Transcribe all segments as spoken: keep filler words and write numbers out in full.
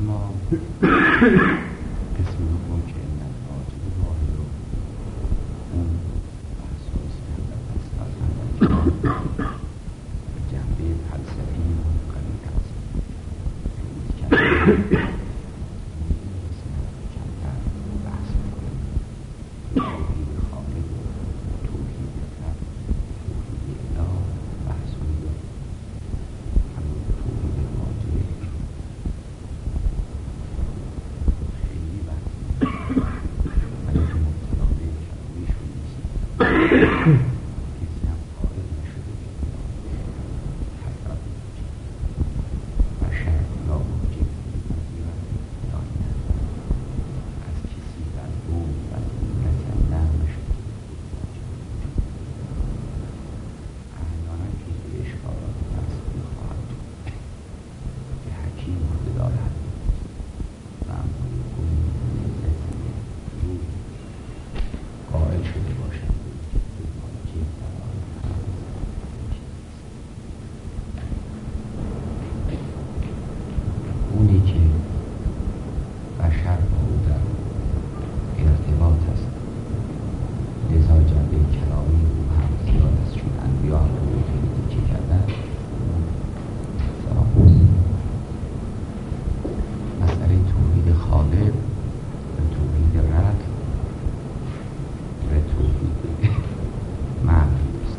اما اسم دوم که نتواجد واحد رو اون بحثاست که هم در بحث از جنبه فلسفی قوی هست کمتر بحث میکنیم توحید خالق و توحید رب توحید اله بحث میکنیم همون توحید واجب خیلی بحث ولی که مبتلا به کلامیشون نیست کسی هم قائل نشده که حقیقت بشر یا واجب یا دانه از کسی در اون و دولت نه نشده احیانا جزء اشکالات فلسفی خواهد که حکیم بوده دارد و اما یکون لذتی روح قائل شده باشد به واجب در آن اونی که بشر با او در ارتباط است لذا جنبه کلامی او هم زیاد است چون انبیا هم رو خیلی تکیه کردن مسئله توحید خالق و توحید رب و توحید معنوی است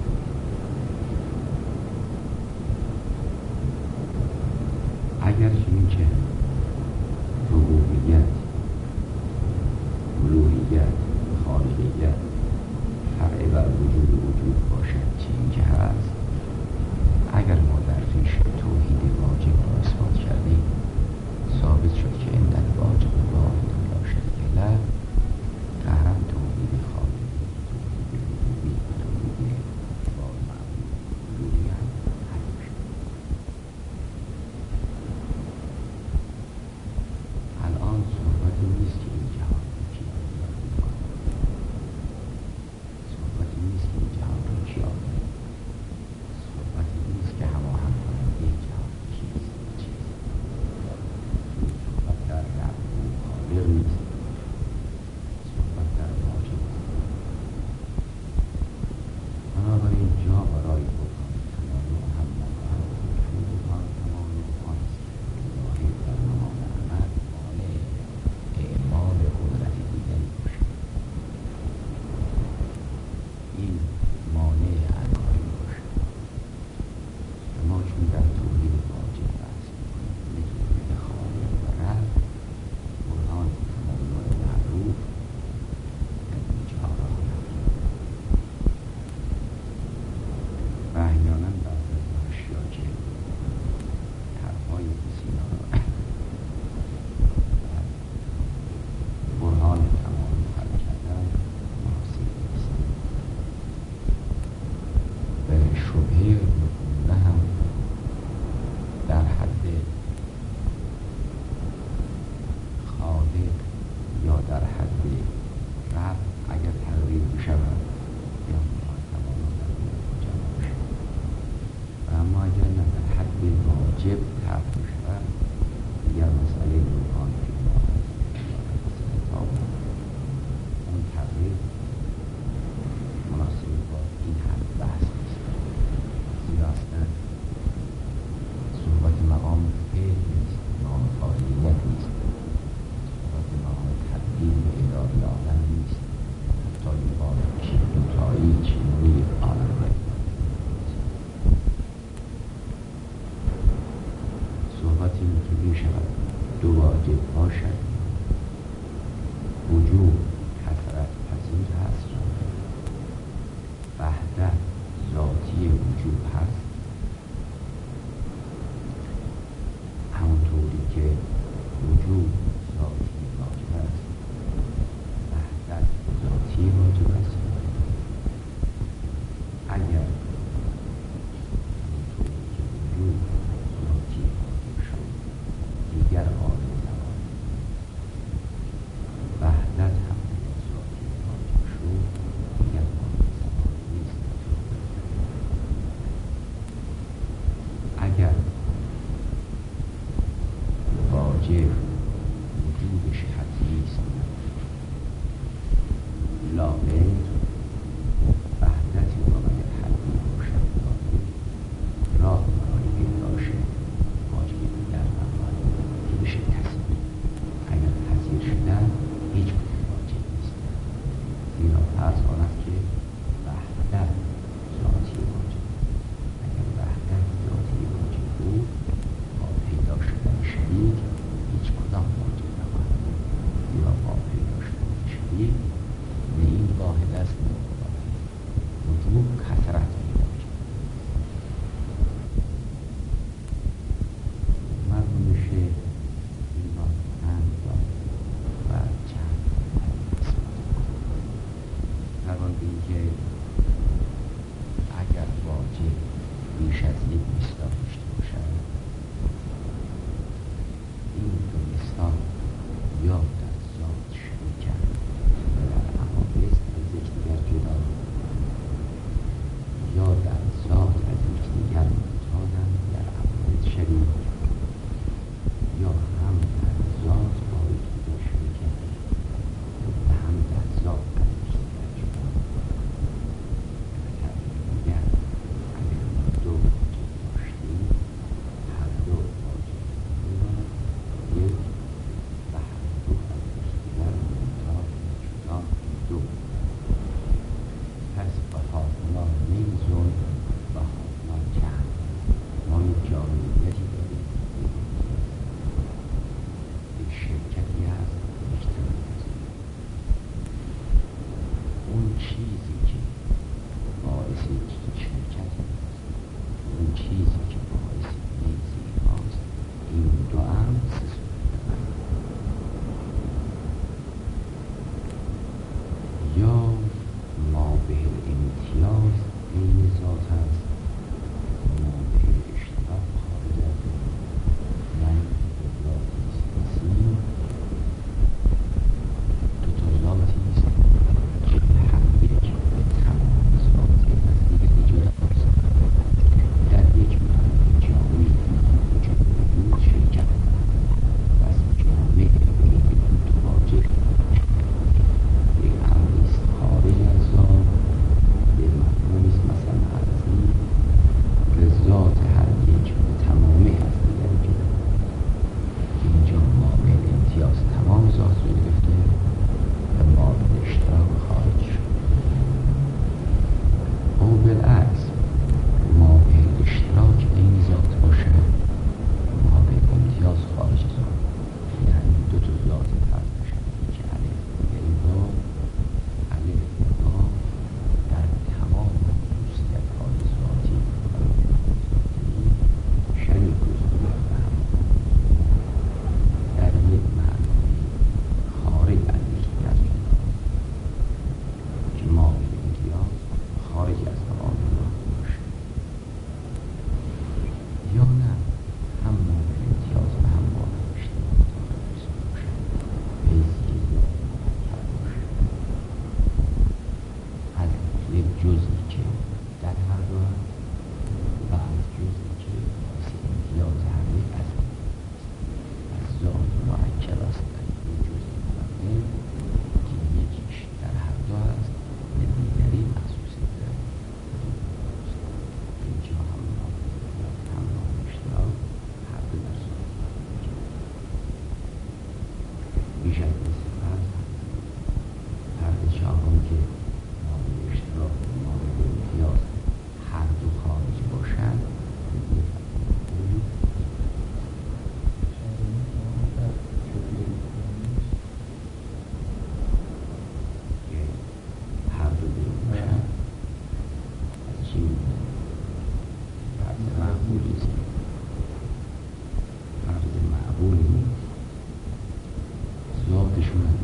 اگرچه این که ربوبیت الوهیت خالقیت فرع بر وجود وجود باشد چه این که هست اگر ما در ریش توحید واجب را اثبات کردیم ثابت شد که این در واجب واحد لا شریک له قهرم توحید خالقی توحید ربوبی توحید الوهیت حل شد الان صحبتی نیست که این جهان رو کی آفرید می‌کند صحبتی نیست که این جهان رو کی آفرید صحبتی نیست که هماهنگ کننده جهان کیست چیست صحبت در رب و خالق نیست صحبت در واجب بنابراین جا برای برهان تمام و هم مقام همین برهان تمام آن است که الهی در مقام عمل مانع اعمال قدرت دیگری باشد این مانع عنایی باشد و ما چون در توحید واجب بحث میکنیم به توحید خالق و رب برهان تمام معروف در اینجا را نفتیم و احیانا بعض از اشیا که حرفهای سینا را برهان تمام حل کردن مناسب نیست و شبهه نکونه هم در حد خالق یا در حد رب اگر تغییر بشود یا برهان تمام در جمع بشود و اما اگر نه در حد واجب تغییر بشود دیگر مسئله برهان فی الواقع اون تغییر مناسب با این حد بحث نیست زیرا اصلا صحبت مقام فعل نیست مقام فاعلیت نیست صحبت مقام تبدیل به اداره عالم نیست حتی این بار که دوتایی چینی عالم را صحبتی میتونی شود دو واجب باشد وجود کثرت پذیر هست وحدت ذاتی وجود هست همونطوری که وجود ذاتی واجب است وحدت ذاتی واجب است اگر همونطوری که وجود ذاتی واجب شد دیگر قابل زمان وحدت هم ذاتی واجب شد دیگر قابل زمان نیست اگر واجب وجودش حتمی است. لا غیر وحدتی با من حتمی باشد راه برای پیداش واجب دیگر نباید که بشه تصویر. اگر تصویر شدن هیچ کدام واجب نیست، زیرا فرض آنست که وحدت ذاتی واجب. اگر وحدت ذاتی واجب بود با پیدا شدن شریک هیچ کدام واجب نباید، زیرا با پیدا شدن شریک نه این واحد است نه واحد وجود کثرت واجب. مردم میشه این را چند و چند در مورد اینکه اگر واجب بیش از یک مصداق داشته باشد، این دو مصداق یا در ذات شریکند و در حوادث از یکدیگر جدا، یا در ذات از یکدیگر ممتازند در حوادث شریک، یا هم در ذات با یکدیگر شریکند و هم در ذات از یکدیگر جدا. به تعبیر دیگر اگر ما دو واجب داشتیم هر دو واجب بودند یک و هر دو از یکدیگر ممتاز و جدا دو. پس و هاهما میزون و هاهما جمع، ما یک جامعیتی داریم، یک شرکتی هست، یک تمایز. اون چیزی که باعث یک شرکت هست، اون چیزی که باعث میزی هست، این دو هم سه صورت دارند. یا ما به امتیاز این ذات است، ما به اشتراک خارج از من دو ذاتی است نسیم، دو تا ذاتی است که هم یک تمام ذاتی از دیگری جداست، در یک معنای جامعی وجود وجود شرکت پس جامعه این دو واجب یک امری است خارج از ذات، یک مفهومی است مثلا ارضی که ذات هر یک به تمامی از دیگری جدا، که اینجا مابعد امتیاز تمام ذات رو گرفته و مابعد اشتراک خارج شد. او بالعکس مابعد اشتراک این ذات باشه مابعد امتیاز خارج از آن، یعنی دو تا ذات فرض بشن که الف دیگری با الف با در تمام خصوصیت های ذاتی و شریک حضور و هم در یک معنای خارج از یکدیگر جداست که مابعد امتیاز خارج از تمام ذات باشه، یا نه هم مابعد امتیاز و هم مابعد اشتراک متفاوت باشند، حیثی ذات متفاوت باشه. از یک جزئی که در هر دو هست و از جزئی که باعث امتیاز هر یک از هم از ذات مرکب است در یک جزئی متفاوت که یکیش در هر دو هست و دیگری مخصوص در اینجا هم مابعد هم مابعد اشتراک هر دو در ذات مرکب. بیش از این فرض فرض چهارم که مابعد اشتراک و مابعد امتیاز هر دو خارج باشند که هر دو بیرون باشند از چی می‌بینه؟ فرض معقولی است، فرض معقولی نیست. ذاتشون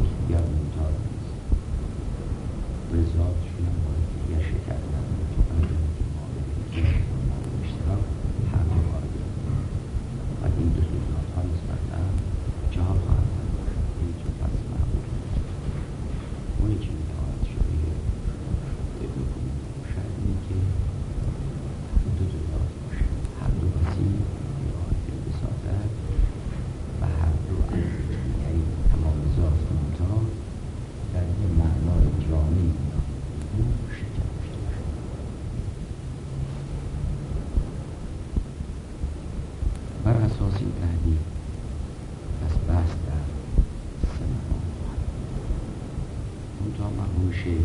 محمود شیخ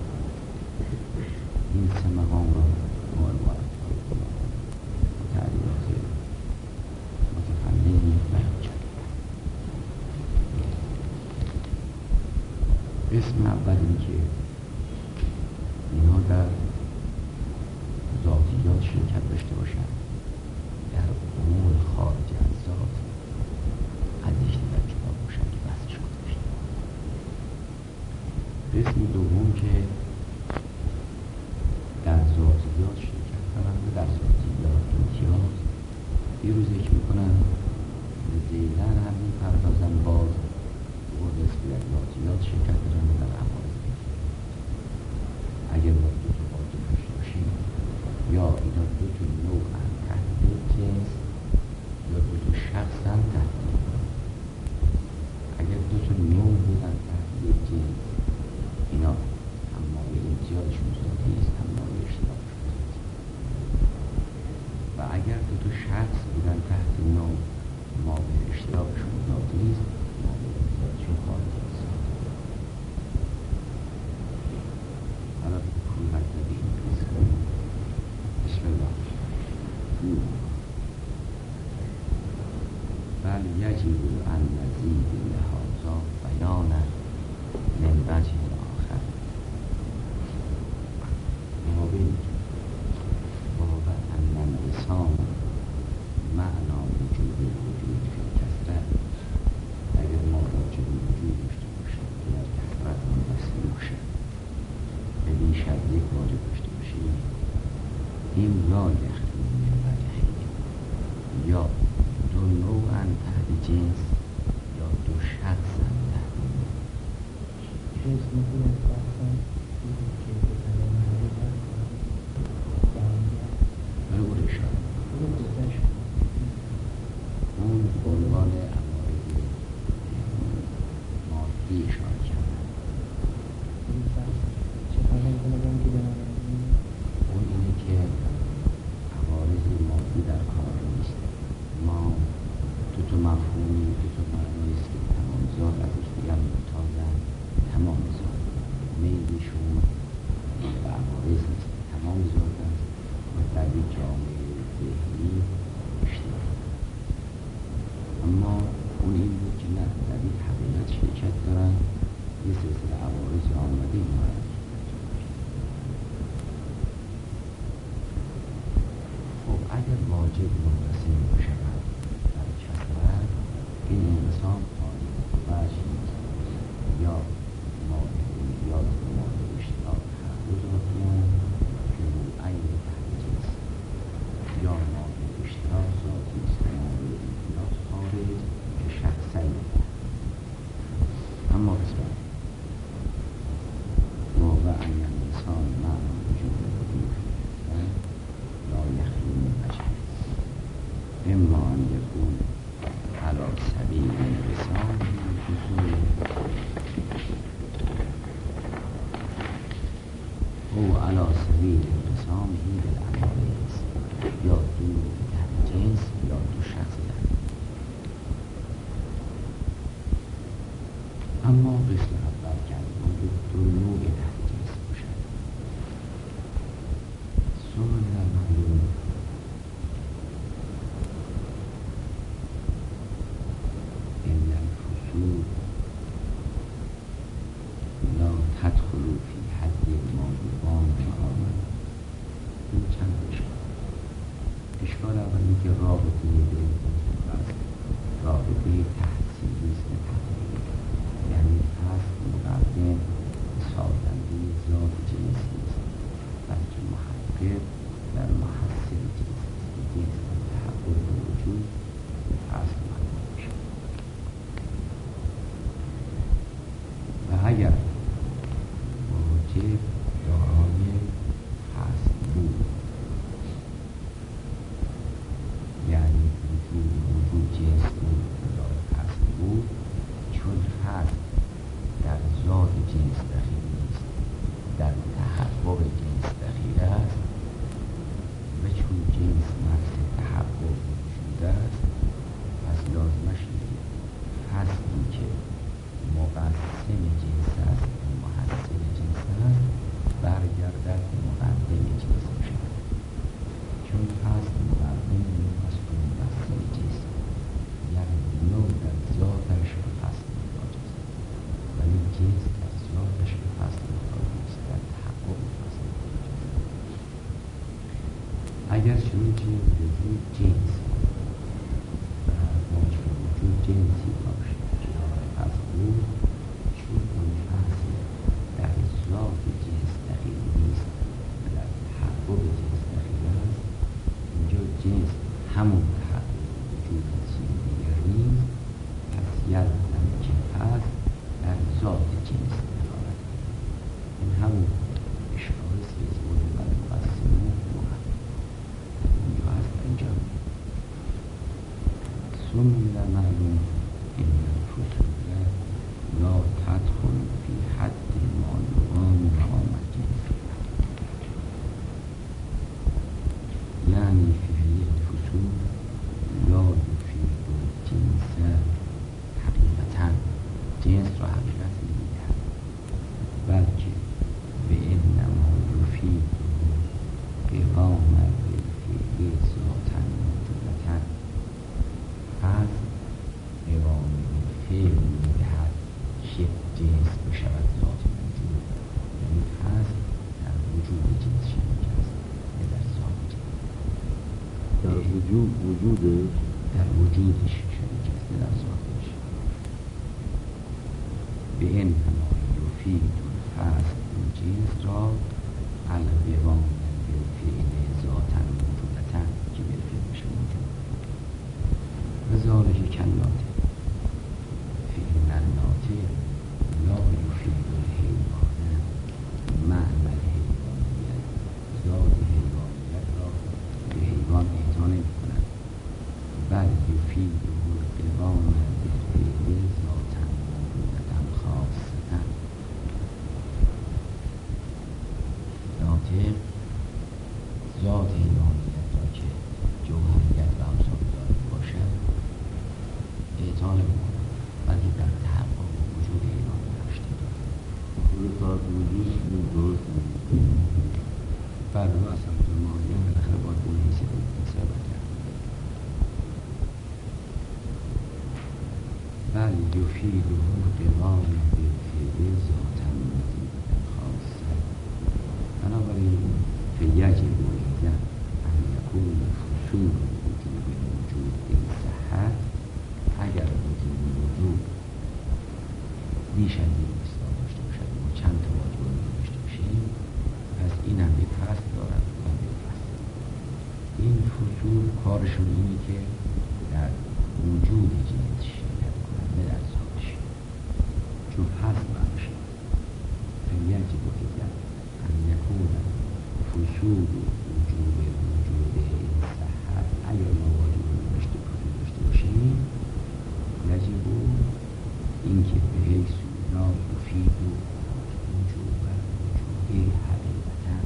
این سه مقام را معلومات تعلیمات متفننی بیان کرد. قسم اول این که اینها در ذاتیات شرکت داشته باشند، در امور خارج از ذات از یکدیگر جدا باشند که بحثش گذاشته. قسم دوم که در ذاتیات شرکت کنند و در ذاتیات امتیاز یه روز ذکر میکنن زیدن هم میپردازن باز و قسم در ذاتیات شرکت دارن و در عوارض اگر باید دو تا واجب داشته باشیم یا اینا دو تا نوع هم تحت جنس یا دو تا شخص هم تحت اگر دو تا نوع بودن تحت جنس اینا هم مایه امتیازشون ذاتی است هم مایه اشتراکشون ذاتی و اگر دو تا شخص بودن تحت نوع مایه اشتراکشون ذاتی است مایه امتیازشون خارجی است. حالا کمک ندهیم بسم الله. بل یجب ان نزید لهذا بیانا من وجه آخر مقابل وهو ان الانسان معنا وجود الوجود فی کثرت. اگر ما واجب وجود داشته باشیم که در کثرت منبسط باشد به بیش از یک واجب داشته باشیم این لا یخلو من وجهین یا دو نوعا تحت جنس یا دو شخصا تحت جنس میتونه شخصا برای اون اشاره اون عنوان عوارض مادی اشاره کردن. اون اینه که عوارض مادی در کار نیست. ما دو تا مفهومی دو تا معناییست که تمام ذات از یکدیگر متازن. تمام ذات میلشون و عوارض نیست، تمام ذات است و در یک جامعه ذهنی اشتراک. اما اون این بود که نه، در یک حقیقت شرکت دارن، یه سلسله عوارض آمده اینا را خب اگر واجب منقسم بشود در کثرت این انسان خارج وجه نیست. یا مایه امتیاز و مایه اشتراک هر دو ذاتی هستند که نوعین تحت جنس، یا مایه اشتراک ذاتی است و مایه امتیاز خارج که شخصین. اما قسمت وهو ان الانسان معنا وجود الوجود لا یخلو من وجهین اما ان یکون علی سبیل انقسام الجزء او علی سبیل انقسامه بالعوارض یا دو تحت جنس یا دو شخص تحت. اما قسم اول کرد موجود دو نوع تحت جنس باشد. ثم من المعلوم ان الفصول لا تدخل فی حد ما یبان معامل. این چند اشکال. اشکال اول این که رابطه بین رابطه تحصیلی است و تحقیقی، یعنی هست مقدم سازنده ذات جنسی است بلکه محقق در محصل جنس است. جنس در تحقق وجود اصل مقدم باشد و اگر واجب دارای هست بود، یعنی وجود وجود جنس بود دارای هست بود، چون هست در ذات جنس دخیل نیست، در تحقق جنس دخیل است و چون جنس نفس تحقق وجود است پس لازمش اینه هستی که مقسم جنس است و محصل جنس اگر چنانچه وجود جنس و واجب وجود جنسی باشد که پس او چون اون اصل در ذات جنس دخیل نیست و در تحقق جنس دخیل است، اینجا جنس همون تحقق وجود چیز دیگر نیست، پس یلزم که هست در ذات جنس دخالت. این همون اشکال سیزمون و مقسمون اونجا هست. اینجا ثم معلوم این الفصول لا تدخل فی حد ما یقام مقام الجنس، یعنی فی هیئة الفصول لا یفید الجنس حقیقتا، جنس را حقیقت نمی‌دهد، بلکه به انما یفید قوام بالفعل ذاتا موجودتا، پس قوام بالفعل می‌دهد که جنس بشود ذات موجود، یعنی پس در وجود جنس شریک است نه در ذات جنس. در وجود وجود در وجودش شریک است نه در ذاتش. به انما یفید الفصل این جنس را القوام بالفعل ذاتا موجودتا که بالفعل بشه موجود و ذالک کالناطق فإن الناطق لا یفید الحیوان معنی الحیوانیت، ذات حیوانیت را به حیوان اعطا نمی‌کند، بل یفید القوام بالفعل ذاتا موجودتا خاصتا. ناطق ذات حیوانیت را که جوهریت و امثال دارد باشد اعطا نمی‌کند، بلکه در تحقق وجود حیوان نقش دارد. خود صاحب وجود این درست نیست. بر رو اصلا درمانیان بالاخره باید اون حیثیت ثابت کرد. بل یفیده قوام بالفعل ذاتا موجودتا خاصه. بنابراین فیجب ایضا ان یکون فصول وجود وجود این صحت، اگر وجود وجود بیش از این مقدار داشته باشد، ما چند تا واجب داشته باشیم، پس این هم یک فصل دارد و هم یک فصل. این فصول کارشون اینه که در وجود جنس شرکت کنند نه در ذاتش، چون فصل باشد. فیجب ایضا ان یکون فصول وجود وجود این صحت، اگر ما واجب داشته فصول داشته باشیم، یجب اینکه به حیث لا یفید وجود وجود حقیقتا،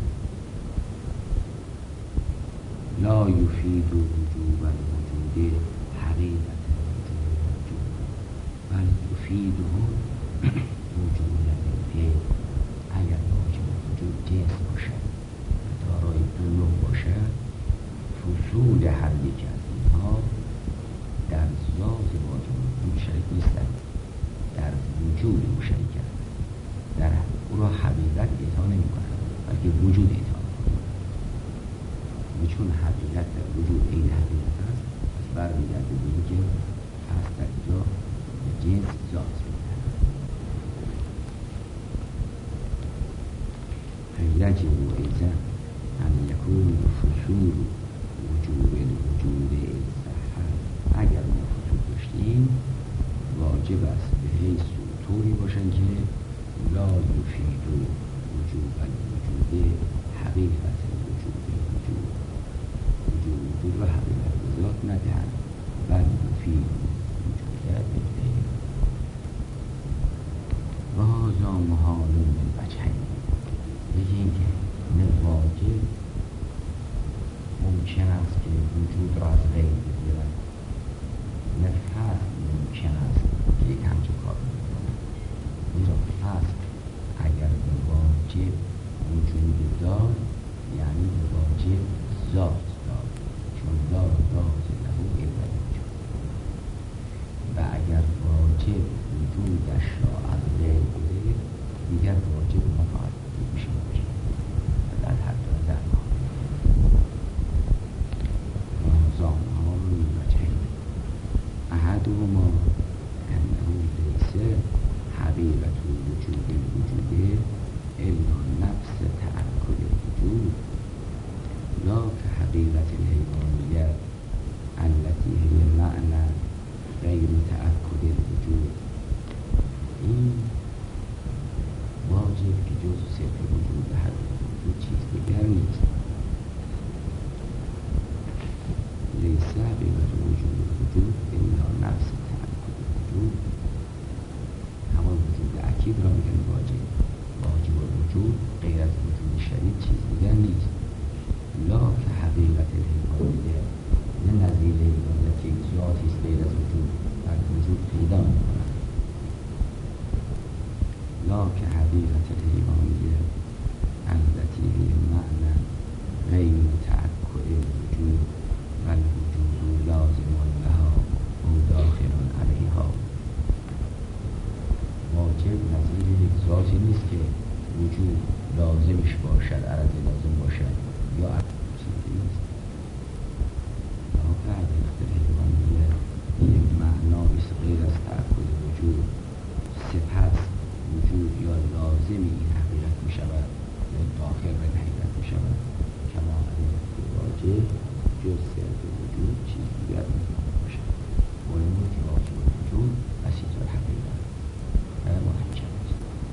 لا یفید وجود وجود حقیقتا وجود، بل یفید وجود بالفعل. اگر واجب وجود جنس باشد و دارای دو نوع باشد، فصول هر یک از اینها در ذات واجب وجود شریک نیستند، در وجود او شریک هستند، در او را حقیقت اعطا نمی کنند بلکه وجود اعطا می کنند. و چون حقیقت در وجود این حقیقت است، پس برمیگرده به این که پس در اینجا به جنس ذات می‌دهد. فیجب ایضا ان یکون فصول وجود وجود این صحت، اگر ما فصول داشتیم واجب است به حیث طوری باشند که لا یفید وجود وجود حقیقت وجود وجود وجود وجود و حقیقت ذات ندهند، بل یفید وجود بالفعل. و هذا محال من وجهین، یکی اینکه نه واجب ممکن است که وجود را از غیر بگیرد، نه فصل ممکن است که یک همچه کار بکنه. زیرا فصل اگر به واجب وجود دار یعنی به واجب ذات دار، چون دار ذات له اول وجود، و اگر واجب وجودش را از غیر بگیرد دیگر واجب ما فقط میشه باشه و در هر دو در ما. الحقيقة الحيوانية التي هي معنى غير متعكر الوجود والوجود لازم لها أو داخل عليها. واجب نظیر یک ذاتی نیست که وجود لازمش باشد، عرض لازم باشد یا چیزی نیست. واقع حقیقت الحیوانیه یک معنایی است غیر از تعکر وجود. سپس وجود یا لازم این حقیقت می شود یا داخل به حقیقت می شود. کما حقیقت واجب جز صرف وجود چیز دیگر نمیتواند باشد. علم که واجب وجود بسیط الحقیقت و محکم است.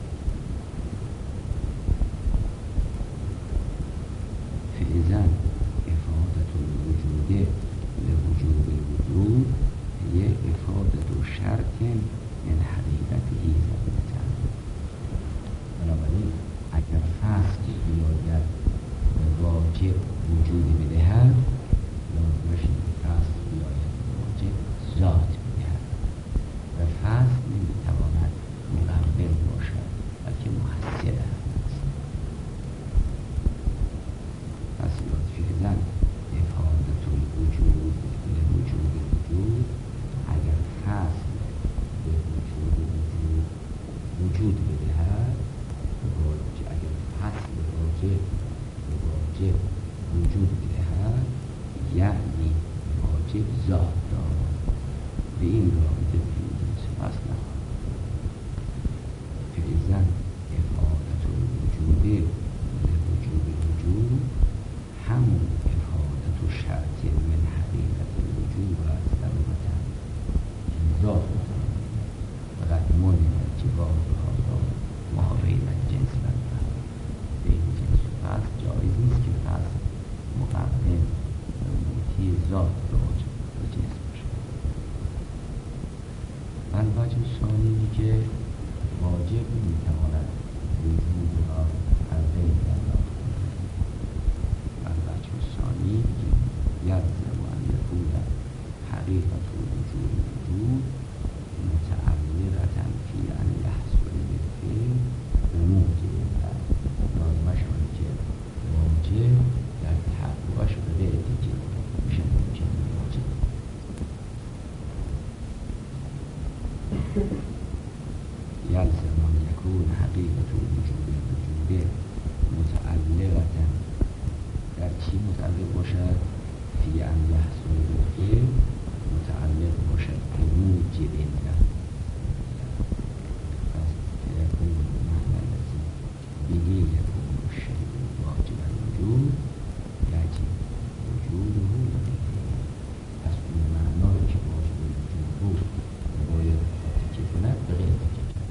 فإذا إفادة الوجود لوجود الوجود هي إفادة شرط من حقیقته ضرورتا. بنابراین اگر فصل بیاید به واجب وجود بدهد، لازمش فصل بیاید به واجب ذات بدهد و فصل نمیتواند مقبل باشد بلکه محصل است. پس فعلا افادة الوجود لوجود الوجود، اگر فصل به وجود وجود وجود بدهد، اگر فصل واجب به واجب وجود بدهد یعنی واجب ذات دارد. به این رابطه فیزیک فصل نخواهد. فإذا إفادة الوجود لوجود الوجود همون إفادة شرط من حقیقت الوجود است ضرورتا. ذات فقط من ارتباط بهذا ما بین الجنس و الفصل. بین جنس و فصل جایز نیست که فصل مقدم موتی ذات واجب و جنس باشد. الوجه ثانی که واجب میتواند وجود را از غیر الله کند. الوجه ثانی که یلزم ان یکون حقیقت وجود الوجود متعلقة فی ان یحصل بالفعل بموجب الفعل. لازمش آنه که واجب در تحققش به غیر دیگه میشه ممکن واجب. یلزم ان یکون حقیقت وجود الوجود متعلقة در چی متعلق باشد؟ فی ان یحصل بالفعل متعلق باشد به موجب الفعل. پس فیکون معنی الذی به یکون الشیء واجب الوجود یجب وجوده للفعل. پس اون معنایی که واجب الوجود بود باید تکیه کند به غیر تکیه کرد.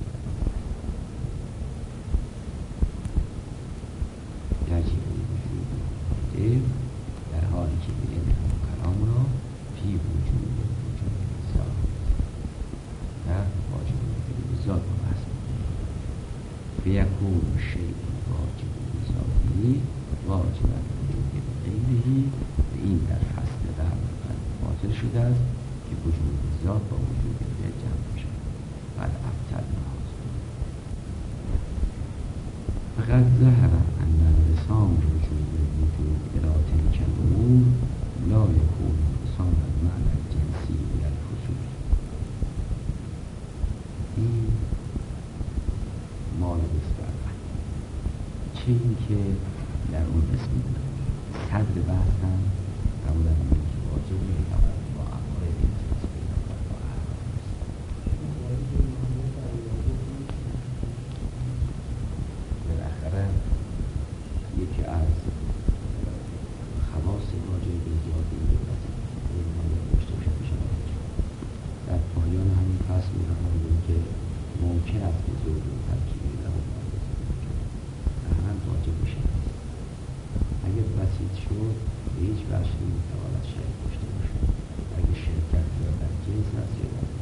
یجب وجود الواجب در حالی که به این کلام را فی وجود وجود ذات و واجب وجود ذات را بحث می‌کنیم. فیکون الشیء واجب ذاتی واجب وجود غیره. به این در فصل قبل باطل شده است که وجود ذات با وجود غیر جمع می‌شود. بعد ابطل نهاز فقط ظهر ان انقسام وجود الوجود الى تلك الامور لا يكون انقسام المعنى الجنسی الى الفصول. این مال بسترد چه این که در اون قسم صدر بحث هم قبول هم این که واجب میتواند با اعمال این جنس پیدا کند با اعمال بالاخره یکی از خواص واجب به زیادی این مالیات داشته باشد میشه در پایان همین فصل می‌فرماییم که ممکن است که زوج و ترکیبی در اون هم واجب بشه. اگر بسیط شد به هیچ وجه نمی‌تواند شرک داشته باشد. اگر شرکت یا در جنس است یا در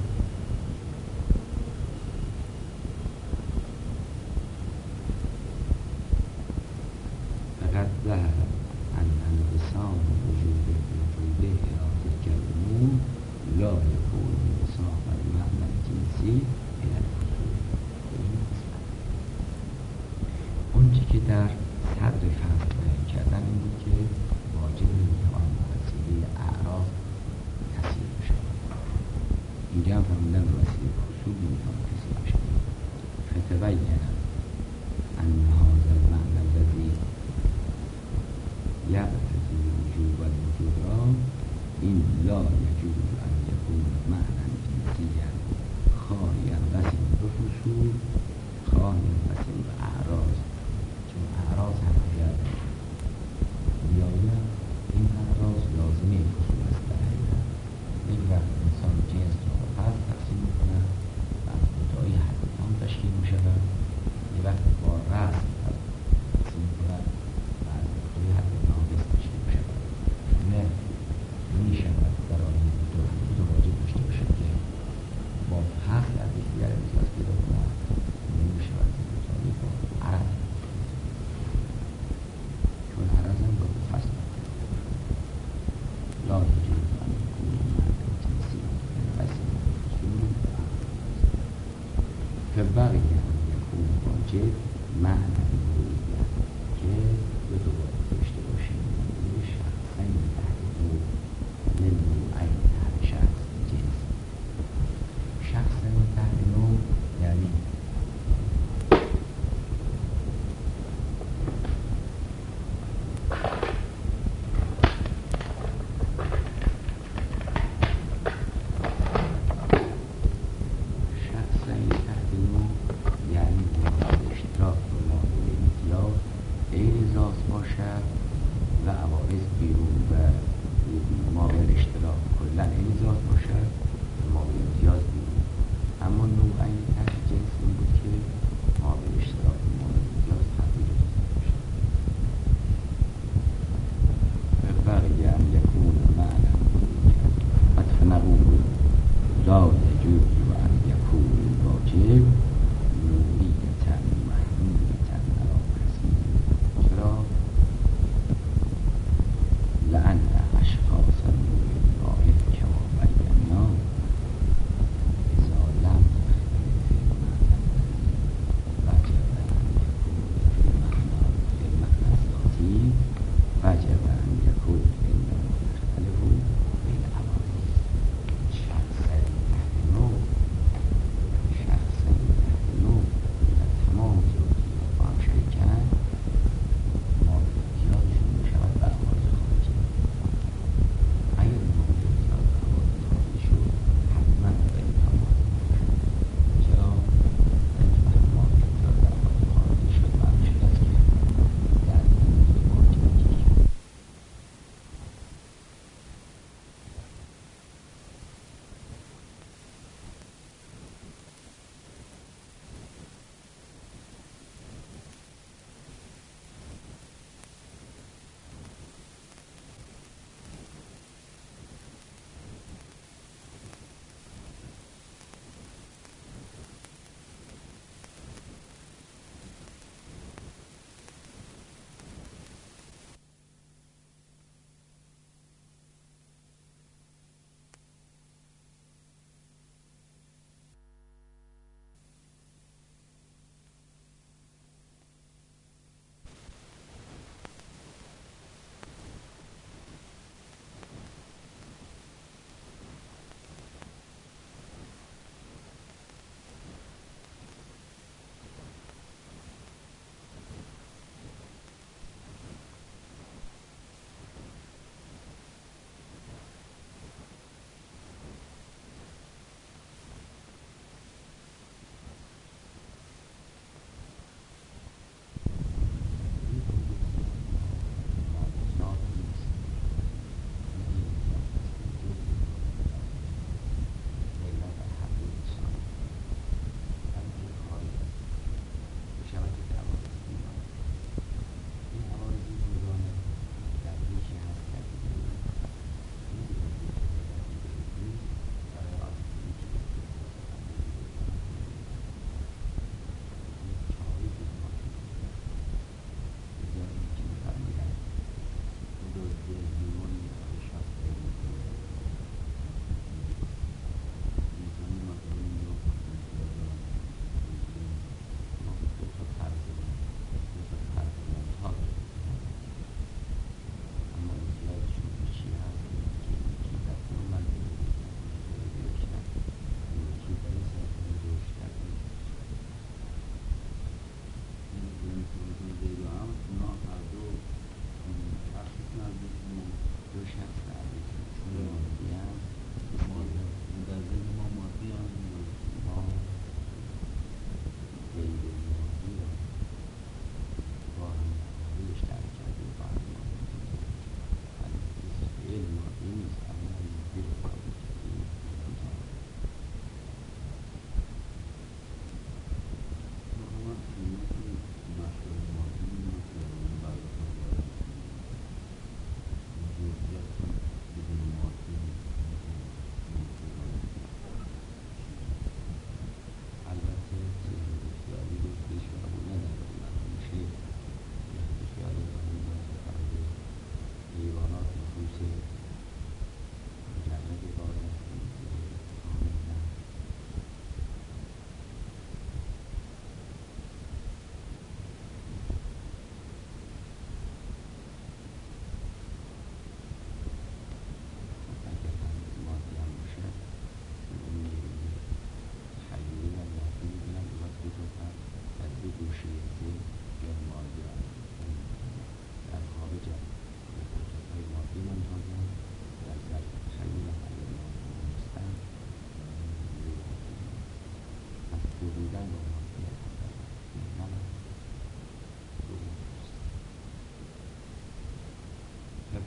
فقط ظهر ان انقسام وجود الوجود الى تلك الامور لا يكون انقسام المعنى الجنسی الى الفصول. در صدر فصل بیان کردن این بود که واجب میتوان وسیله اعراض تصویر بشه. اینجا هم فرمودن به وسیله خصوص میتوان تصویر بشه. فتبین ان هذا المعنى الذي یقتضی وجوب الوجود را این لا یجوز ان یکون معنی جنسیا خالیا وسیله به خصوص خالیا وسیله به اعراض، چون اعراض هم باید بیاید. این اعراض لازمه خصوص است. در حقیقت یک وقت انسان جنس را به فرد تقسیم میکنه و از مدعای حقیقان تشکیل میشود، یک وقت با رسم تقسیم میکنه و از مدعای حقیقان تشکیل میشود. نه میشود برای دو حدود واجب داشته باشد که با فصل از یکدیگر امتیاز پیدا کنند، نمیشود که دوتایی با عرض، چون عرض هم با فصل لا یجوز ان یکون معنی جنسی وسیله خصوص فبغی ان یکون واجب معنی نوعیت که به دو باید داشته باشیم، شخصین تحت نوع من نوعین هر شخص جنس. شخصین تحت نوع یعنی شخصین تحت نوع یعنی مورد اشتراک و مورد امتیاز غیر ذات باشد و عوارض بیرون و مورد اشتراک کلا این ذات باشد و مورد امتیاز بیرون. اما نوعین تحت جنس این بود که مورد اشتراک و مورد امتیاز تبدیل باشد. بقی ان یکون معنی فنقول لا یجوز ان یکون الواجب نوعیة محمولة علی کثیر. چرا؟ لأن اشخاص النوع الواحد کما بینا اذا لم تختلف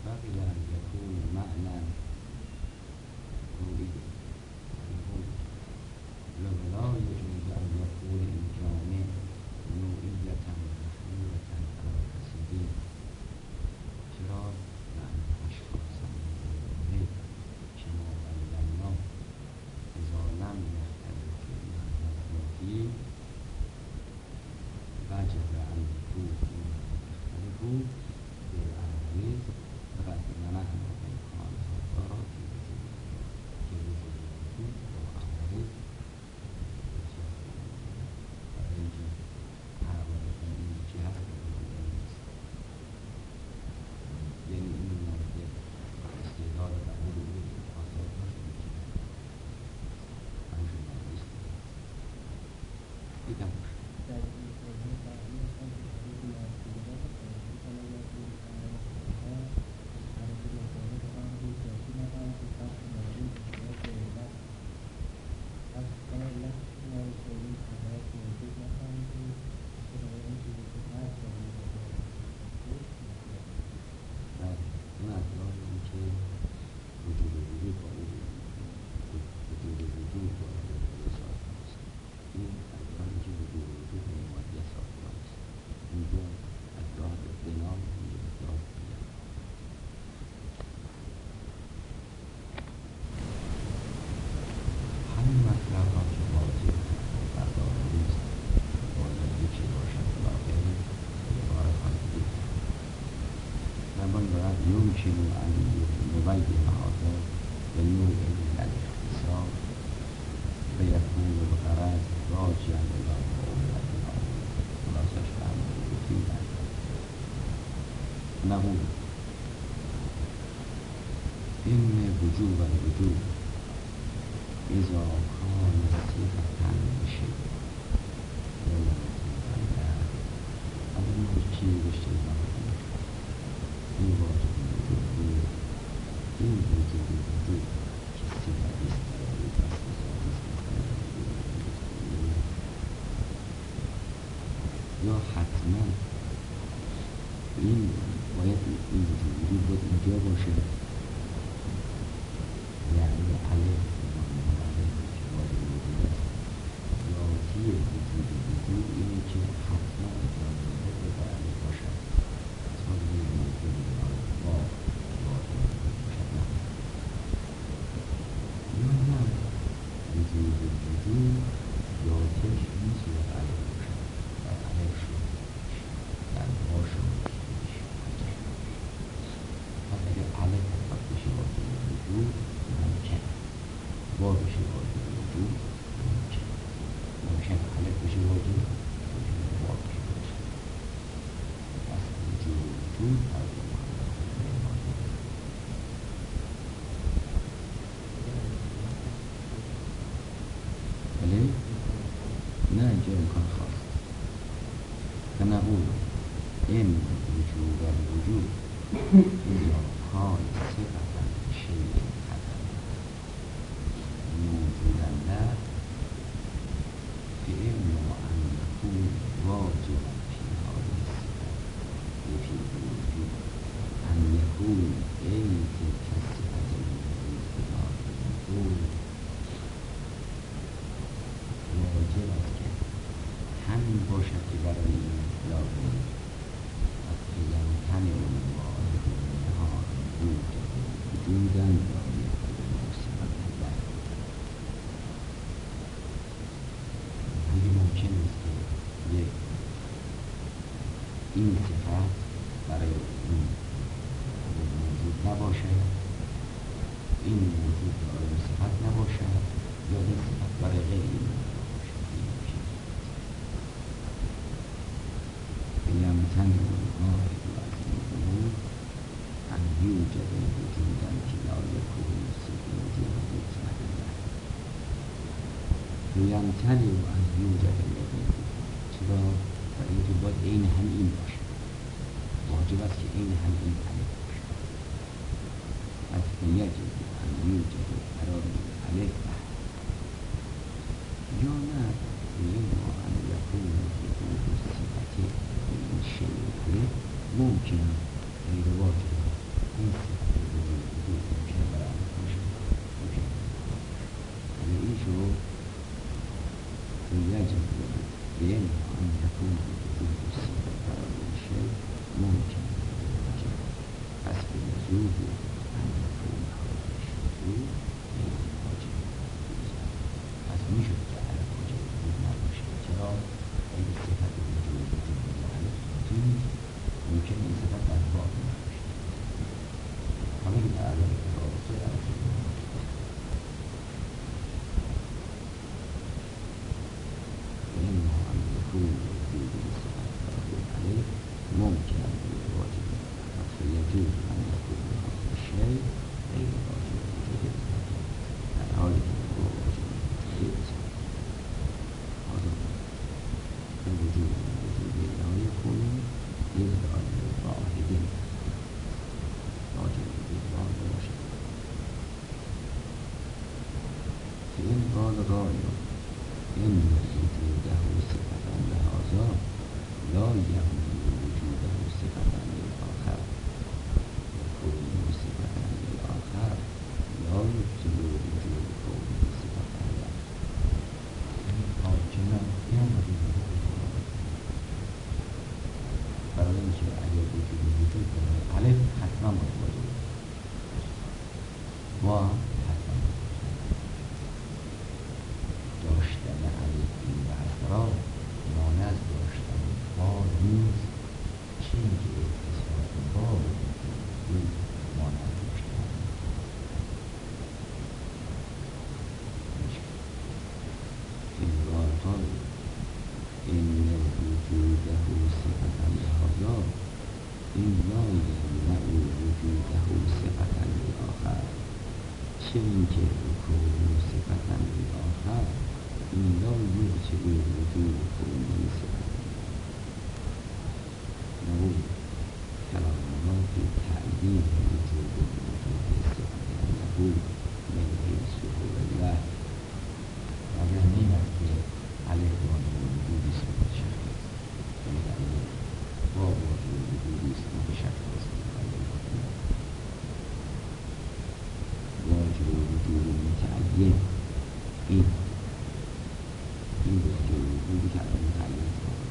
بقي أن يكون معنى روحي ولا يجوز أن يكون الجامع نوعية محمولة على القصدين چرا؟ لأن أشخاص متضمنة كما بينا إذا لم يختلف في المعنى الذاتي وجب أن يكون يختلفوا بالعرض فقد منعنا إمكان هذا في جلوس الوجود وعرض یعنی این مورد استعداد قبول و آزاد هست همشون نیست دیدم این اطلاع این که وجود وجود با وجود وجود با وجود ساخته است این اطلاع این که وجود وجود با مادیه ساخته است این دو اطلاع بنام این دو اطلاع بنام همین مطلب را که واضح بردار نیست باید یکی باشد واقعی عباره خواهد دید لما يمكن أن نبين هذا بنوع من الاختصار فيكون الغرض راجعا إلى مؤلفنا خلاصة فهمه في ذلك نقول إن وجوب الوجود إذا كان صفة لشيء ولا صفة هذا الشيء بالشيء این واجب وجود این وجود وجود که صفتی است برای دست یا حتما این باید این وجود وجود باید اینجا باشه یعنی علیه علیه که واجب وجود است ذاتی وجود وجود اینه که حتما اجازه برای باشد وجود الوجود ذاتش نیست و علیه باشد و علیه شد در باشد پس اگر علیه فقط بشه واجب الوجود ممکن با بشه واجب الوجود ممکن ممکن علیه بشه واجب با بشه واجب پس وجود الوجود از نه اینجا امکان خاص فنقول این وجود الوجود اذا كان صفة شيء موجودا له فإما أن يكون واجبا في هذه الصفة وفي الوجود أن يكون أي تلك الصفة الموجودة الموجود واجب است که همین باشد که برای این لازم از قیامتن اون واجب ها وجودن یا یکون صفت الله دیگه ممکن است که یک این صفت برای اون موجود نباشد این موجود برای صفت نباشد یا این صفت برای غیر این يمتنع الغائب العظيم أن يوجد وجودا لا يكون وجودا مطلقا له ويمتنع أن يوجد الذي چرا؟ برای اینکه باید عین هم این باشه واجب است که عین هم این الف باشه پس یجب أن يوجد برای الف یا نه إما أن يكون وجود الصفة این شیء الف ممکن غیر واجب این يجب بينها أن يكون وجود الصفة برای الشيء ممكن بالواجب پس به لزوم أن يكون هذا الشيء غير واجب پس میشد که على واجب وجود نباشه. چرا؟ اگه صفت وجود وجود معرفتی ممکن این صفت در واقع نباشه. حالا که در علم رابطه در ممكن بالواجب فيجوز أن يكون هذا الشيء غير واجب وجود در حالی که هو واجب وجود هذا الوجود الوجود لا يكون إلا لواحد واجب وجود واحد باشد. فإن قال قائل إن وجوده صفة لهذا لا يمنع وجوده صفة للآخر وكونه صفة للآخر لا يبطل وجود كونه صفة له. حاکم این برای اینکه اگر وجود وجود داره الف حتما متوجه با حتما داشتن الف این بحث را مانع از داشتن با نیز چین که اتصال با وجود مانع از داشتن این را قال این وجوده صفة لهذا این لا یمنع وجوده صفة للآخر چین که کونه صفة للآخر این لا یوجب وجود کونه صفة نقول كلامنا في تعليم وجود وجود صفة له من حيث هو الله اگر نیمد که علیه وجود صفت شخص یعنی با وجود وجود صفت شخص واجب وجود متعین این این واجب وجودی که الان متعین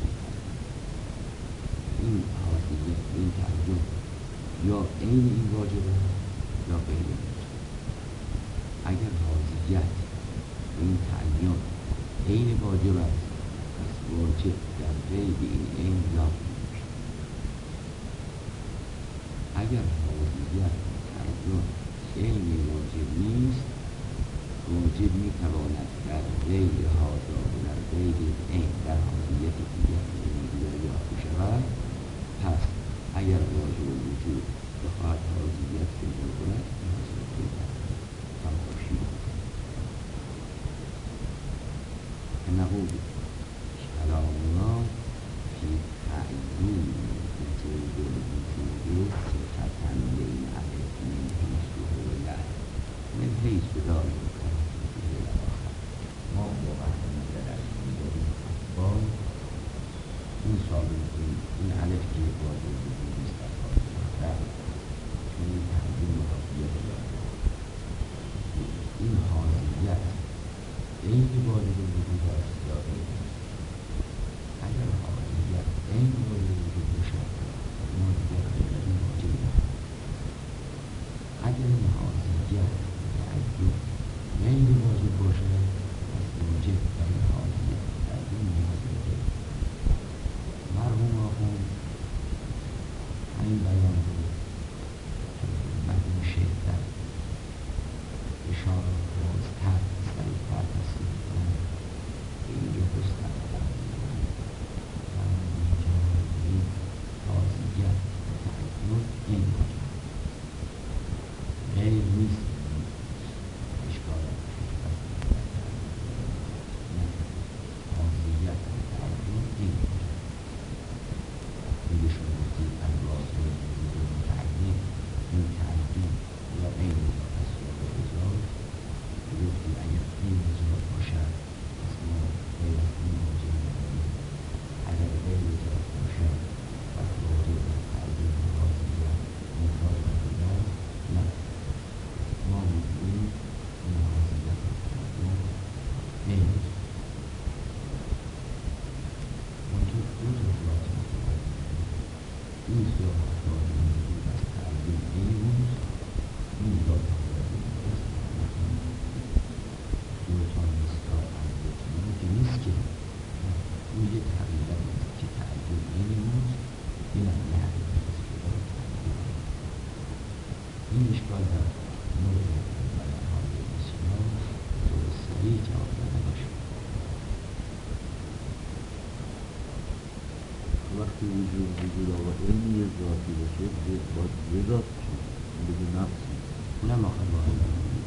این حاضریت این تعین یا عین این واجبه یا غیر واجب. اگر حاضریت این تعین عین واجب است پس واجب در غیر این عین لاغو میشه. اگر حاضریت تعین عین واجب نیست واجب میتواند در غیر هذا و در غیر عین در حاضریت دیگر دیگر یافته شود. پس اگر واجب وجود بخواهد حاضریت پیدا کند حاضر پیدا فراموشی نقول کلامنا فی تعیین وجود الوجود صفة للعدد من حیث هو له من حیث لا یمکن به الآخر. ما واقعا نظر از می‌داریم با این ثابت این الف که واجب وجود نیست در آخر چون این تعیین حاضریت دارد. این حاضریت عین واجب وجود است یا غیر؟ اگر حاضریت عین واجب وجود باشد ما دیگر غیر این واجب نداریم. اگر این حاضریت تعیین غیر واجب باشد پس واجب در این حاضریت تعیین نیاز ندارد. مرحوم آخوند همین بیان رو مدین شیخ در اشاره بازتر سریعتر تصدیق کنند این ذات واجب وجود از تعین عین اوست، این ذات واجب وجود از دو تا مصداق از یکی که نیست که اون یک حقیقت است که تعین عین اوست، این هم یه حقیقت است که داره تعین. این اشکال در مورد بیانهای بسیار طور سریع جواب داده باشه. وقتی وجود وجود آقا علمی یه ذاتی باشه باید یه ذات باشه بگه نفسی اونم آخر واحد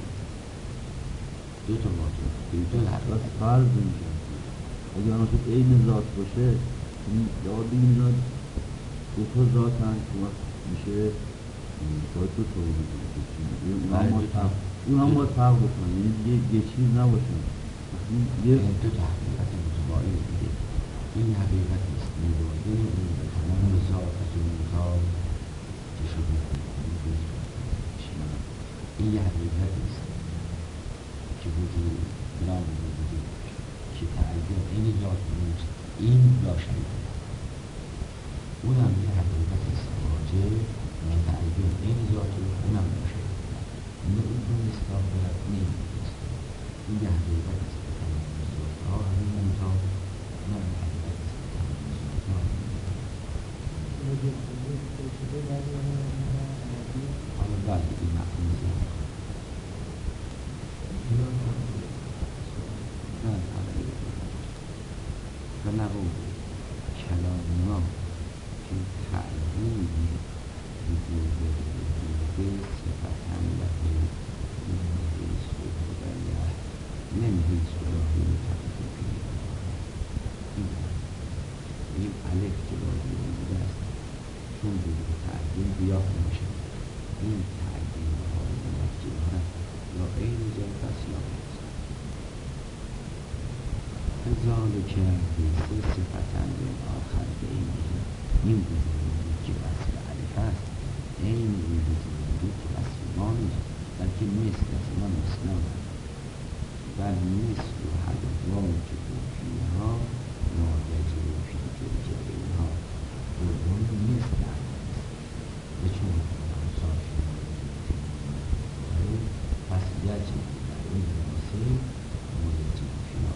دو تا واجب دو بس حقیقت فرض میشه اگه آن شد عین ذات باشه این جواب بگیم اینا دو تا ذات هست که وقت میشه باید دو تا وجود باشه اون هم باید فرق بکنه یعنی یه چیز نباشه یه دو تا حقیقت متباعی دیگه. این حقیقت است می‌باید این به تمام ذات از اون ذات که شده این یه حقیقت است که وجود نام وجود که تعین این ذات نیست، این لا شریک له. اون هم یه حقیقت است واجب متعین این ذات اون هم لا شریک له. نه این دو مصداق دارد نه این مصداق. این یه حقیقت است که تمام ذات ها همین ممتا نه حقیقت است که تمام ذات ها حالا بعد این مفهوم زیاد و نبود کلام ما که تعیین وجود وجود صفتن و نمیهی سوهر نمیهی سوهری تقریبی این الف که باید وجود است چون وجود تعیین بیاه نمیشه. این تعیین های نفجه هست یا این ذات است یا ذالک بیسه صفتن به آخر به این این وجود که وصف الف است این وجود وجود که وصف ما نیست بلکه مثل از ما مثل بل مثل و حد واجب و فیها ناجز و فی جلجه ها دوم مثل و چون همسان پس یجب در این واسه موجب فیها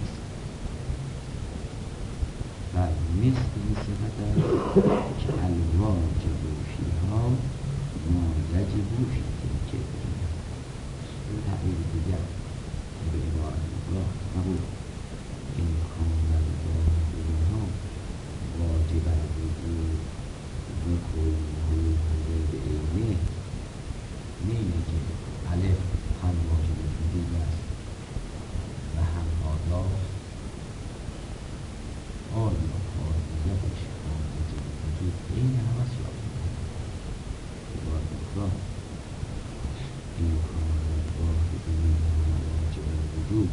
بل مثل این صفت است که الواجب فیها ناجز و فی جلجه این تعبیر دیگر به عبارت الله نبود این کامل واجب ها واجب الوجود و کله به عینه نیمی که الف هم واجب وجود است و هم آداز آیا حاضیتش واجب وجود این هم است یا عبارت الله این کامل واجب واجب الوجود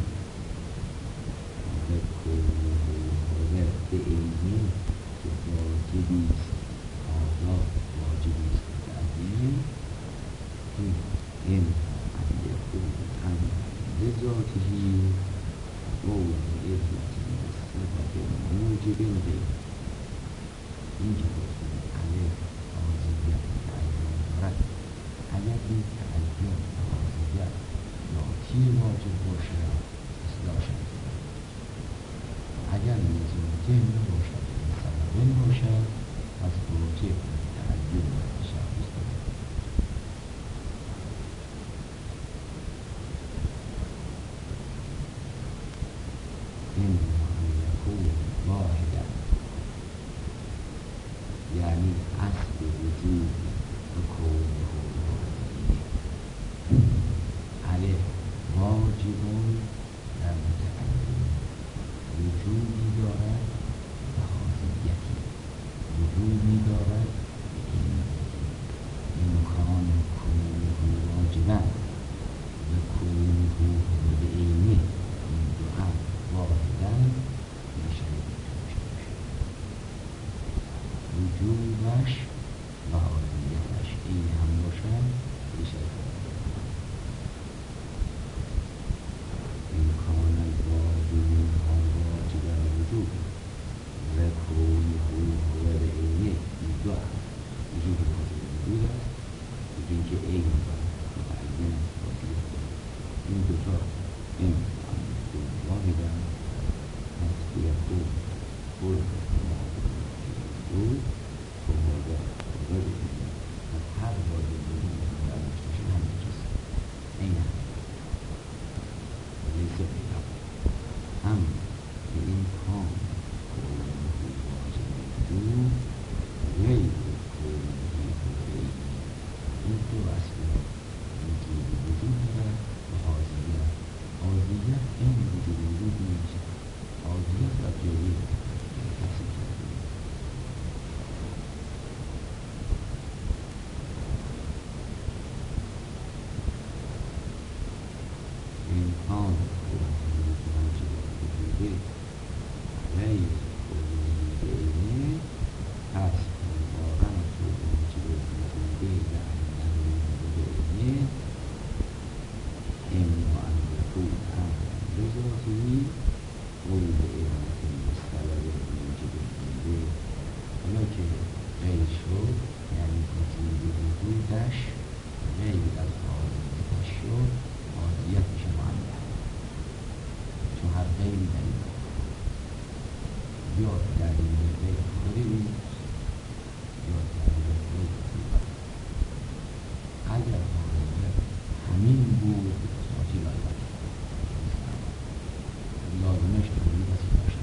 و کله به عینه که واجبی است آزاد واجبی است تعیین این این علیه خود هم لذاتی و وضعیتی صفت موجب به اینجا گفتیم الف آزیت تعیین دارد. اگر این تعیین آزیت ذاتی واجب باشه اصلاح شد، اگر لزومتی نباشد سببین باشد از واجب تعیین تشخص دارد. این یکون واحدا یعنی اصل وجود و کونه الف واجبون در متعین وجودی دارد و حاضریتی وجودی دارد این امکان کونه واجبن و کونه و به اینه این دو هم واحدن نشده وجودش و حاضریتش این هم باشد نشده امکان الواجب ها واجب الوجود و کونه و به اینه این دو هم او خود وجود تو مادر خدا بگیریم از هر واجب وجود در داشته همین چیز این هم لیسه بیرم هم که این کام کونه واجب وجود غیر کونه غیر این دو اصلا وجود وجود دارد و حاضیت حاضیت این وجود وجود نیست حاضیت و جایی تحصیل کرده امکان کونه واجب وجود غیر کونه غیر پس واقعا تو واجب وجود غیر إما أن يكون أمرا بذاته قول إرادة مستقل موجب الوجود ولكن غیر شد یعنی وجود وجودش غیر از حاضیتش شد حاضیت میشه معلق چون هر غیری دلیل یا دلیل غیر خود او یا دلیل غیر خود اگر حاضیت همین بود ساتی لازم لازمش تولی بسی داشته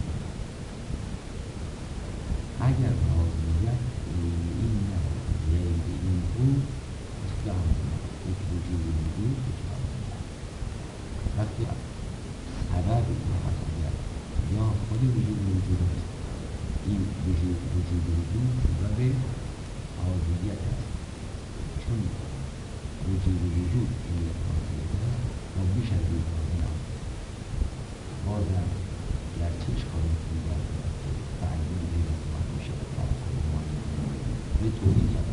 اگر حاضیت این نبود غیر این بود اصلا یک وجود وجود وقتی سبب این حاضیت یا خود وجود وجود است این وجود وجود وجود سبب حاضیت است چون وجود وجود این یک حاضیت است و بیش از این حاضی نبود بازم گرچه اشکال می‌کنم تعیین غیرت باید میشه به طوری کرد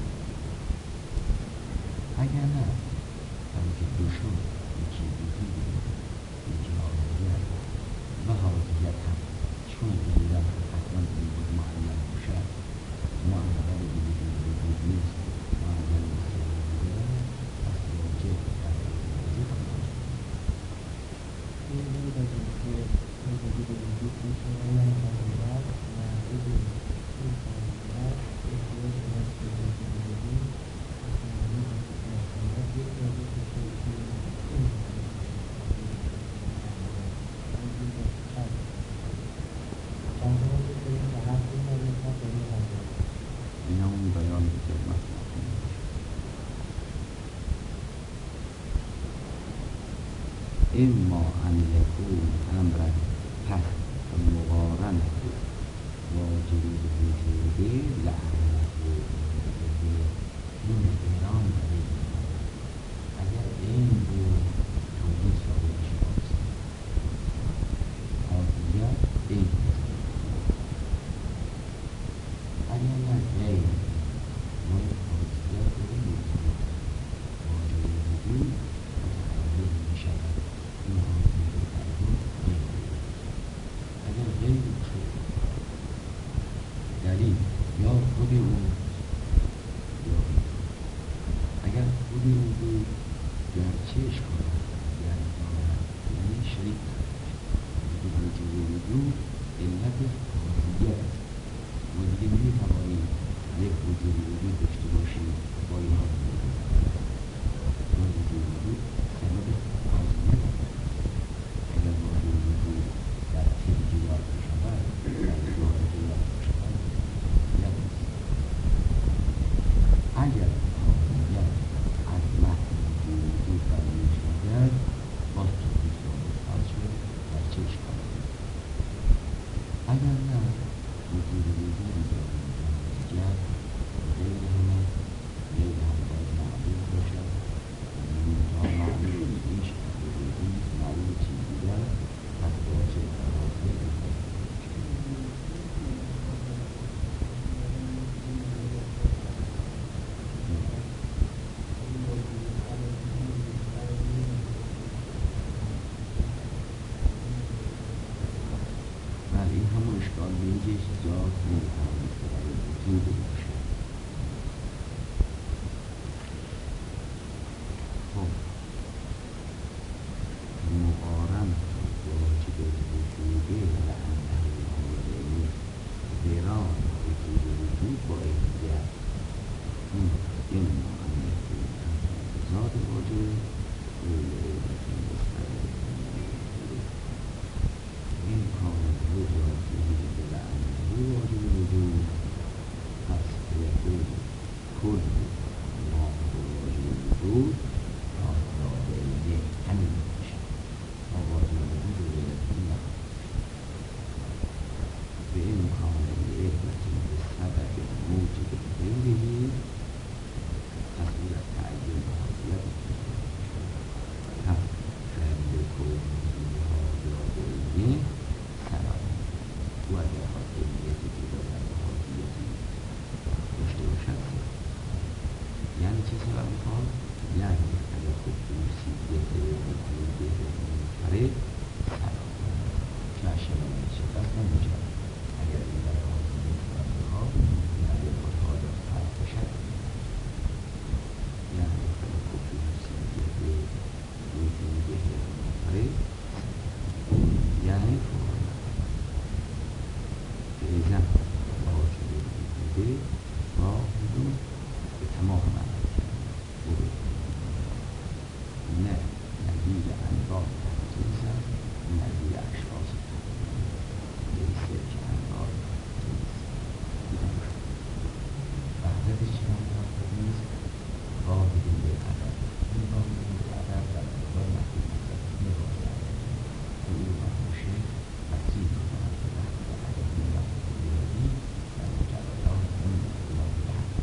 اگر نه همون که دو شد یکی وجود یکی حاضیت و حاضیت هم چون غیرت حتما این بود معلم باشد معلم وجود وجود نیست معلم این همون بیان که اما ان یکون امرا پس مقارن واجب وجوده لعنه این ایران برای اگر این بود تولی ثابت شد حاضیت این اگر نه غیر باید حاضیت این بود واجب وجود متحول می شود این حاضیت درون غیر اگر غیر شد دلیل یا خود او یا اگر خود او بود گرچه اشکال یعنی یعنی شریک نداشت وجود وجود علت حاضیت است و دیگه نمی توانید یک وجود وجود داشته باشید با این حاضیت چون وجود وجود سبب حاضیت است اگر وجود وجود در تلک یاد شود در ظاهر یاد شود حاضیت است اگر حاضیت از متن وجود وجود برمی شود باز توی ثابت خواهد شد گرچه اشکال اگر نه وجود وجود داریم حاضیت غیر همه غیر هم باید معلوم باشد تا معلوم این شکل وجود معلوم چیز دیگر پس باشه حاضیت این همون اشکال به اینکه ذات نمی‌تواند برای وجود باشد. خب مقارن واجب وجوده لعنه با دیگر این این معنیت ذات واجب این کامل ذاتی به لعنه واجب وجود پس یکون کل ما واجب وجود آفرادینه همین میشه ما واجب وجود رو یکی به این کامل علت به سبب موجب غیره تصویر تعیین حاضیت هم فعل کلی حاضرینه سلام و اگر حاضریتی که دارد حاضریتی داشته باشد یعنی چه سبب میخواد؟ یعنی اگر خصوصیت وجود منفرد سلام که اشیاء شکست نمیشد اگر این در حاضریت ها یعنی حاضر فرد باشد یعنی خصوصیت وجود منفرد یعنی فورا ایزن واجب وجود واحد به تمام معنی کرد نه نظیر انواع تخصیص است نظیر اشخاص لیسه که انواع تخصیص وحدت اجتماعی نیست واحد به عدد این واحد به عدد در انواع محبوب نگاه کرد به او باشه تفصیل کنند به وحدت عددی و حضوری در مجردات اون واحد عدد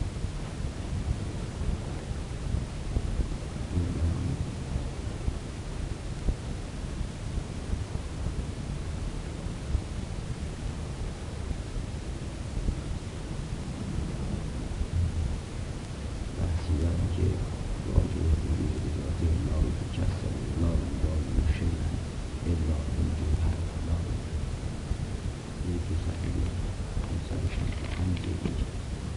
بحثیدن که واجب وجود ذات لا تجسد لا یداری شیئا الا من جوهر لا یکی صحیح صد و شصت و پنج دیگه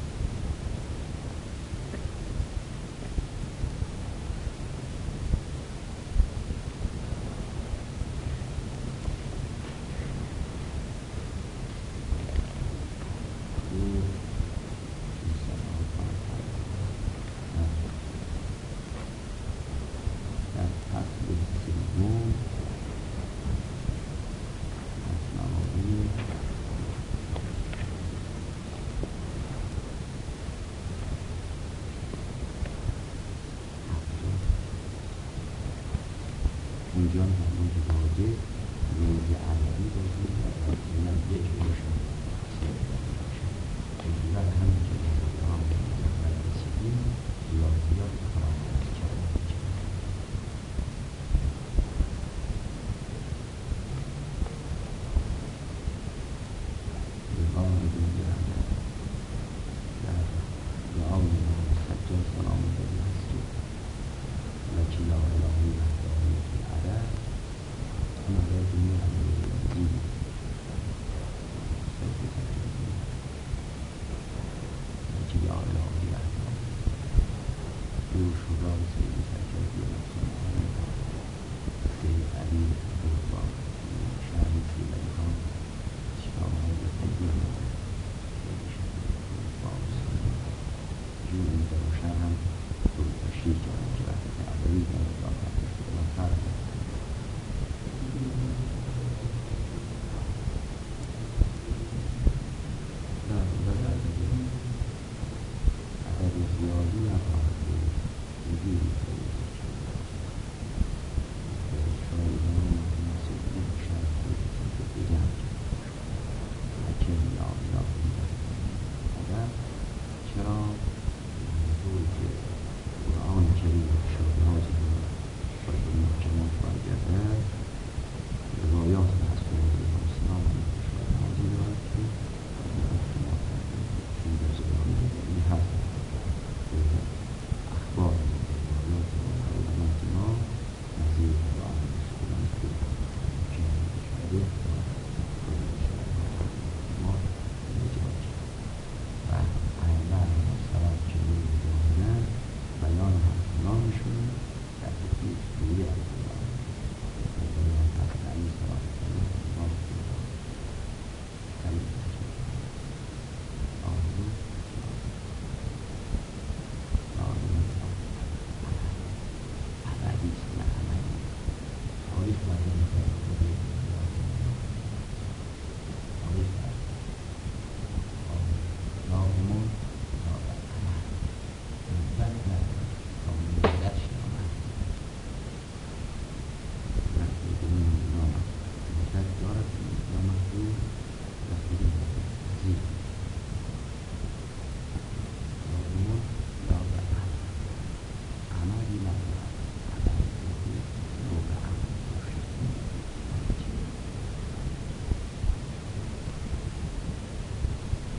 اونجا همون که واجب نیز عددی باشید و اینم یک باشد و همین که هم در رسیدیم ریاضیات فراموش کرده رقام دیگر در دعای سجاد سلام الله هست لکی لا الهی وحدانی فی العدد اما در دنیا همه دین لکی لا الهی وحدانی دور شورا سیدی سجادی نفسان آمین سید علی قربان شهری سیدی خان شفاهای قدیم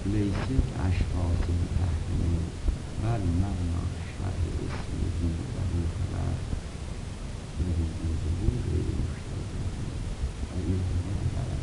لیس اشخاص متحرمه بل معنی شرح اسمیه و هو خبر به ظهور مشتاق و این